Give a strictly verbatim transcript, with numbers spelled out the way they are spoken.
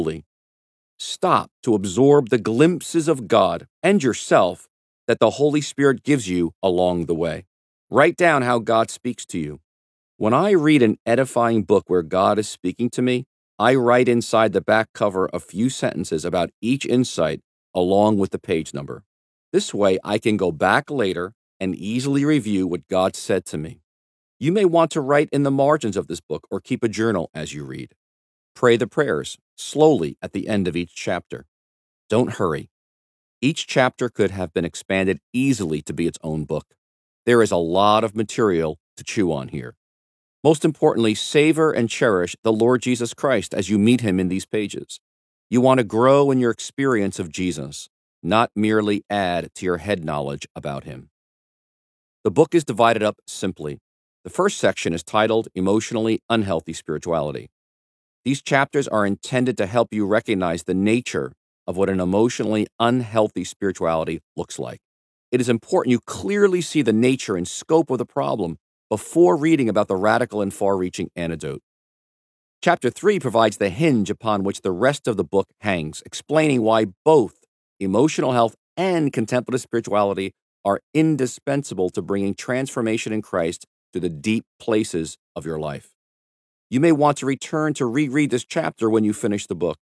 Stop to absorb the glimpses of God and yourself that the Holy Spirit gives you along the way. Write down how God speaks to you. When I read an edifying book where God is speaking to me, I write inside the back cover a few sentences about each insight along with the page number. This way, I can go back later and easily review what God said to me. You may want to write in the margins of this book or keep a journal as you read. Pray the prayers slowly at the end of each chapter. Don't hurry. Each chapter could have been expanded easily to be its own book. There is a lot of material to chew on here. Most importantly, savor and cherish the Lord Jesus Christ as you meet him in these pages. You want to grow in your experience of Jesus, not merely add to your head knowledge about him. The book is divided up simply. The first section is titled Emotionally Unhealthy Spirituality. These chapters are intended to help you recognize the nature of what an emotionally unhealthy spirituality looks like. It is important you clearly see the nature and scope of the problem before reading about the radical and far-reaching antidote. Chapter three provides the hinge upon which the rest of the book hangs, explaining why both emotional health and contemplative spirituality are indispensable to bringing transformation in Christ to the deep places of your life. You may want to return to reread this chapter when you finish the book.